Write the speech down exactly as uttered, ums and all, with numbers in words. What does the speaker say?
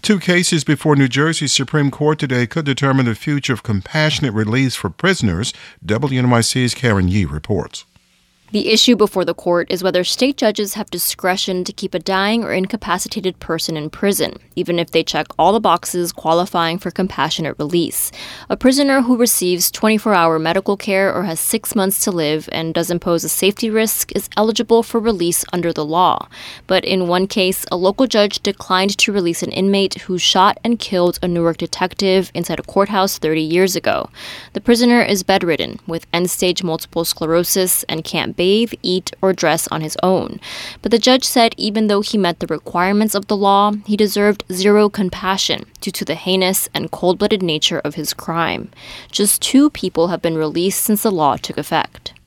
Two cases before New Jersey's Supreme Court today could determine the future of compassionate release for prisoners. W N Y C's Karen Yee reports. The issue before the court is whether state judges have discretion to keep a dying or incapacitated person in prison, even if they check all the boxes qualifying for compassionate release. A prisoner who receives twenty-four hour medical care or has six months to live and doesn't pose a safety risk is eligible for release under the law. But in one case, a local judge declined to release an inmate who shot and killed a Newark detective inside a courthouse thirty years ago. The prisoner is bedridden with end-stage multiple sclerosis and can't bathe, eat, or dress on his own. But the judge said even though he met the requirements of the law, he deserved zero compassion due to the heinous and cold-blooded nature of his crime. Just two people have been released since the law took effect.